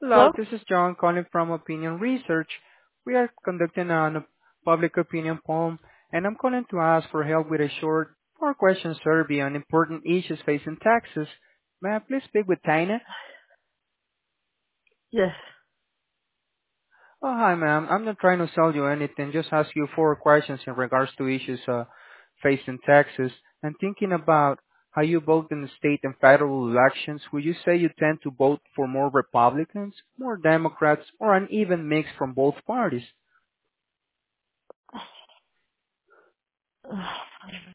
Hello, Hello? this is John calling from Opinion Research. We are conducting a public opinion poll, and I'm calling to ask for help with a short four-question survey on important issues facing Texas. May I please speak with Tina? Yes. Oh, hi, ma'am. I'm not trying to sell you anything, just ask you four questions in regards to issues facing Texas. And thinking about how you vote in the state and federal elections, would you say you tend to vote for more Republicans, more Democrats, or an even mix from both parties?